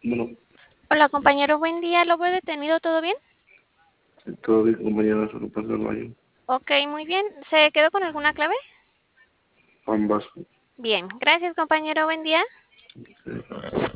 Bueno, Hola compañero, buen día. ¿Lo veo detenido? ¿Todo bien? todo bien, compañero, solo pasó al baño. Ok, muy bien. ¿Se quedó con alguna clave? Ambas. Bien, gracias compañero, buen día. Sí.